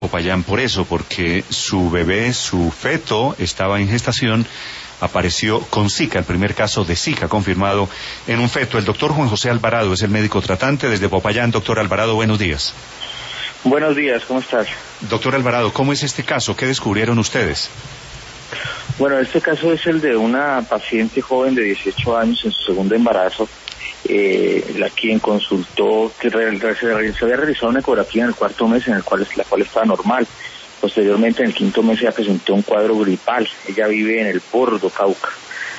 Popayán por eso, porque su bebé, su feto, estaba en gestación, apareció con Zika, el primer caso de Zika confirmado en un feto. El doctor Juan José Alvarado es el médico tratante desde Popayán. Doctor Alvarado, buenos días. Buenos días, ¿cómo estás? Doctor Alvarado, ¿cómo es este caso? ¿Qué descubrieron ustedes? Bueno, este caso es el de una paciente joven de 18 años en su segundo embarazo, la quien consultó que se había realizado una ecografía en el cuarto mes, la cual estaba normal. Posteriormente, en el quinto mes, ella presentó un cuadro gripal. Ella vive en el Bordo, Cauca.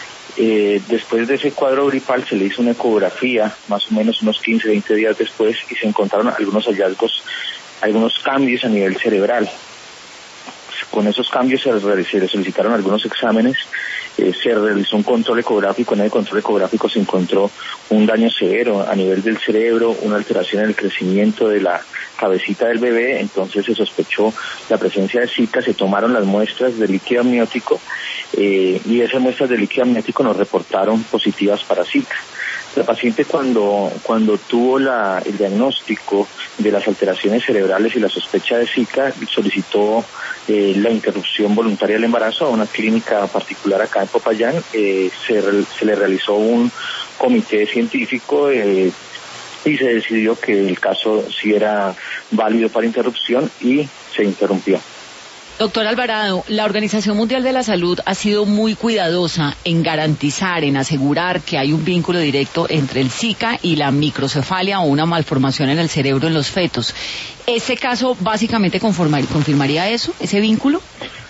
Después de ese cuadro gripal se le hizo una ecografía, más o menos unos 15, 20 días después, y se encontraron algunos hallazgos, algunos cambios a nivel cerebral. Con esos cambios se le solicitaron algunos exámenes, se realizó un control ecográfico. En el control ecográfico se encontró un daño severo a nivel del cerebro, una alteración en el crecimiento de la cabecita del bebé. Entonces se sospechó la presencia de Zika. Se tomaron las muestras de líquido amniótico y esas muestras de líquido amniótico nos reportaron positivas para Zika. La paciente cuando tuvo el diagnóstico de las alteraciones cerebrales y la sospecha de Zika, solicitó la interrupción voluntaria del embarazo a una clínica particular acá en Popayán. Se le realizó un comité científico y se decidió que el caso sí era válido para interrupción y se interrumpió. Doctor Alvarado, la Organización Mundial de la Salud ha sido muy cuidadosa en garantizar, en asegurar que hay un vínculo directo entre el Zika y la microcefalia o una malformación en el cerebro en los fetos. ¿Este caso básicamente confirmaría eso, ese vínculo?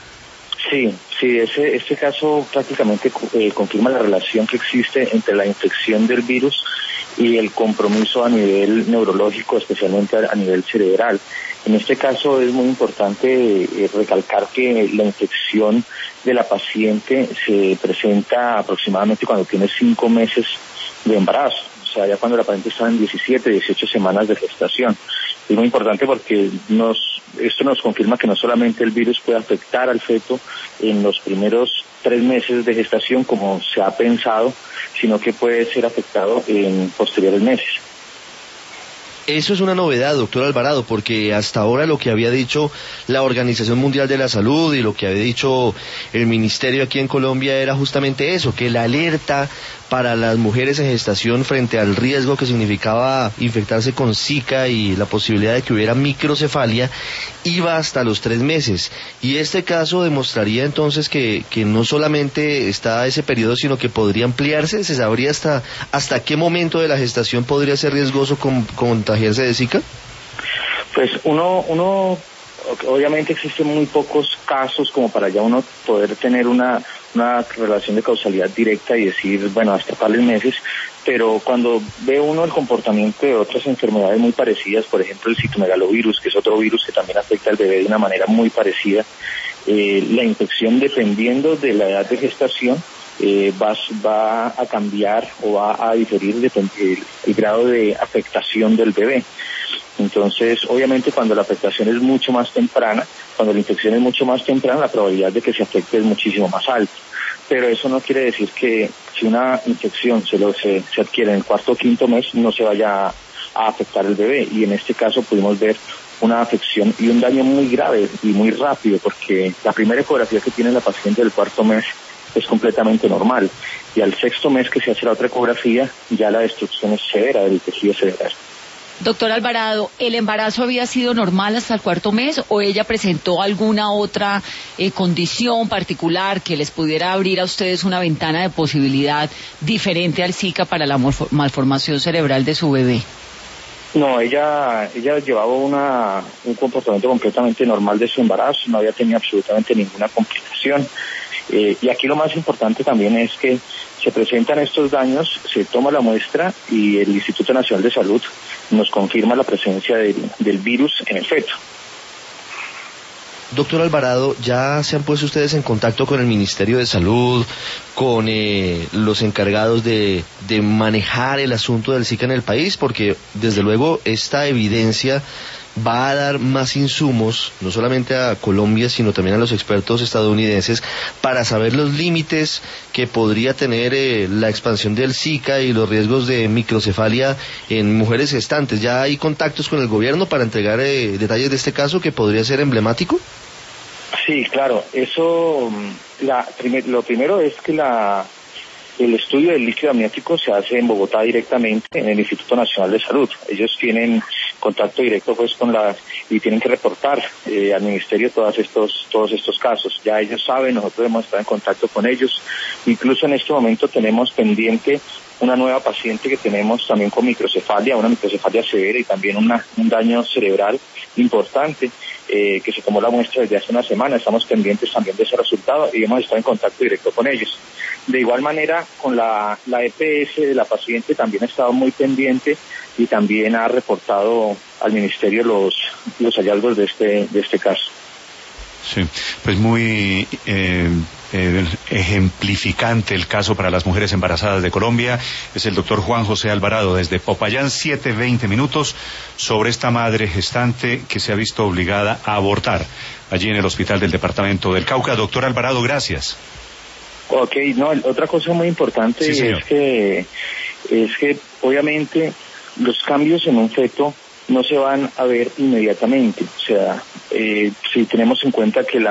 Sí, este caso prácticamente confirma la relación que existe entre la infección del virus y el compromiso a nivel neurológico, especialmente a nivel cerebral. En este caso es muy importante recalcar que la infección de la paciente se presenta aproximadamente cuando tiene 5 meses de embarazo, o sea, ya cuando la paciente está en 17, 18 semanas de gestación. Es muy importante porque esto nos confirma que no solamente el virus puede afectar al feto en los primeros 3 meses de gestación, como se ha pensado, sino que puede ser afectado en posteriores meses. Eso es una novedad, doctor Alvarado, porque hasta ahora lo que había dicho la Organización Mundial de la Salud y lo que había dicho el Ministerio aquí en Colombia era justamente eso, que la alerta para las mujeres en gestación frente al riesgo que significaba infectarse con Zika y la posibilidad de que hubiera microcefalia iba hasta los 3 meses. Y este caso demostraría entonces que no solamente está ese periodo, sino que podría ampliarse. ¿Se sabría hasta qué momento de la gestación podría ser riesgoso contagiarse de Zika? Pues uno obviamente existen muy pocos casos como para ya uno poder tener una relación de causalidad directa y decir, bueno, hasta tales meses, pero cuando ve uno el comportamiento de otras enfermedades muy parecidas, por ejemplo el citomegalovirus, que es otro virus que también afecta al bebé de una manera muy parecida, la infección, dependiendo de la edad de gestación, va a cambiar o va a diferir el grado de afectación del bebé. Entonces, obviamente, cuando la afectación es mucho más temprana, cuando la infección es mucho más temprana, la probabilidad de que se afecte es muchísimo más alta. Pero eso no quiere decir que si una infección se adquiere en el cuarto o quinto mes, no se vaya a afectar el bebé. Y en este caso pudimos ver una afección y un daño muy grave y muy rápido, porque la primera ecografía que tiene la paciente del cuarto mes es completamente normal. Y al 6º mes que se hace la otra ecografía, ya la destrucción es severa del tejido cerebral. Doctor Alvarado, ¿el embarazo había sido normal hasta el 4º mes o ella presentó alguna otra condición particular que les pudiera abrir a ustedes una ventana de posibilidad diferente al Zika para la malformación cerebral de su bebé? No, ella llevaba un comportamiento completamente normal de su embarazo, no había tenido absolutamente ninguna complicación. Y aquí lo más importante también es que se presentan estos daños, se toma la muestra y el Instituto Nacional de Salud nos confirma la presencia del virus en el feto. Doctor Alvarado, ¿ya se han puesto ustedes en contacto con el Ministerio de Salud, con los encargados de manejar el asunto del Zika en el país? Porque, desde luego, esta evidencia va a dar más insumos, no solamente a Colombia, sino también a los expertos estadounidenses, para saber los límites que podría tener la expansión del Zika y los riesgos de microcefalia en mujeres gestantes. ¿Ya hay contactos con el gobierno para entregar detalles de este caso que podría ser emblemático? Sí, claro. Eso, lo primero es que el estudio del líquido amniótico se hace en Bogotá directamente en el Instituto Nacional de Salud. Ellos tienen contacto directo pues y tienen que reportar al ministerio todos estos casos. Ya ellos saben, nosotros hemos estado en contacto con ellos. Incluso en este momento tenemos pendiente una nueva paciente que tenemos también con microcefalia, una microcefalia severa y también un daño cerebral importante, que se tomó la muestra desde hace una semana. Estamos pendientes también de ese resultado y hemos estado en contacto directo con ellos. De igual manera, con la EPS de la paciente también ha estado muy pendiente y también ha reportado al ministerio los hallazgos de este caso. Sí, pues muy ejemplificante el caso para las mujeres embarazadas de Colombia. Es el doctor Juan José Alvarado desde Popayán, 7:20 sobre esta madre gestante que se ha visto obligada a abortar allí en el hospital del departamento del Cauca. Doctor Alvarado, gracias. Ok, otra cosa muy importante sí, es que obviamente los cambios en un feto no se van a ver inmediatamente. O sea, si tenemos en cuenta que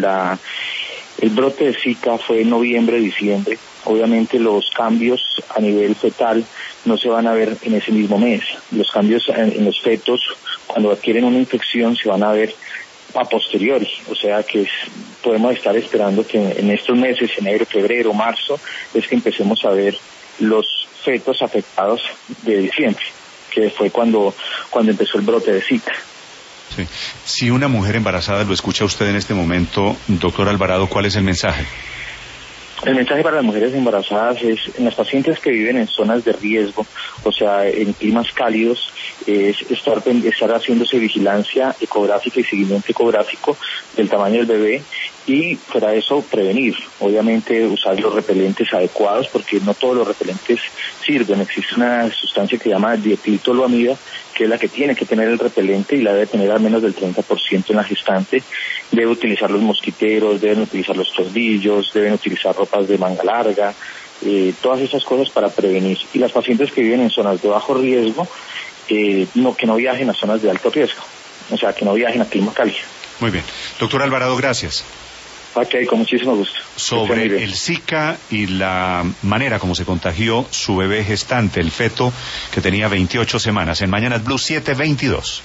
el brote de Zika fue en noviembre, diciembre, obviamente los cambios a nivel fetal no se van a ver en ese mismo mes. Los cambios en los fetos, cuando adquieren una infección, se van a ver a posteriori. O sea que podemos estar esperando que en estos meses, enero, febrero, marzo, es que empecemos a ver los fetos afectados de diciembre, que fue cuando empezó el brote de Zika. Sí. Si una mujer embarazada lo escucha usted en este momento, doctor Alvarado, ¿cuál es el mensaje? El mensaje para las mujeres embarazadas es, en las pacientes que viven en zonas de riesgo, o sea, en climas cálidos, es estar haciéndose vigilancia ecográfica y seguimiento ecográfico del tamaño del bebé y para eso prevenir. Obviamente usar los repelentes adecuados porque no todos los repelentes sirven. Existe una sustancia que se llama dietiltoluamida, que es la que tiene que tener el repelente y la debe tener al menos del 30% en la gestante. Debe utilizar los mosquiteros, deben utilizar los tornillos, deben utilizar ropas de manga larga, todas esas cosas para prevenir. Y las pacientes que viven en zonas de bajo riesgo, que no viajen a zonas de alto riesgo, o sea, que no viajen a clima cálido. Muy bien. Doctor Alvarado, gracias. Ok, con muchísimo gusto. Sobre el Zika y la manera como se contagió su bebé gestante, el feto, que tenía 28 semanas. En Mañanas Blue 7:22.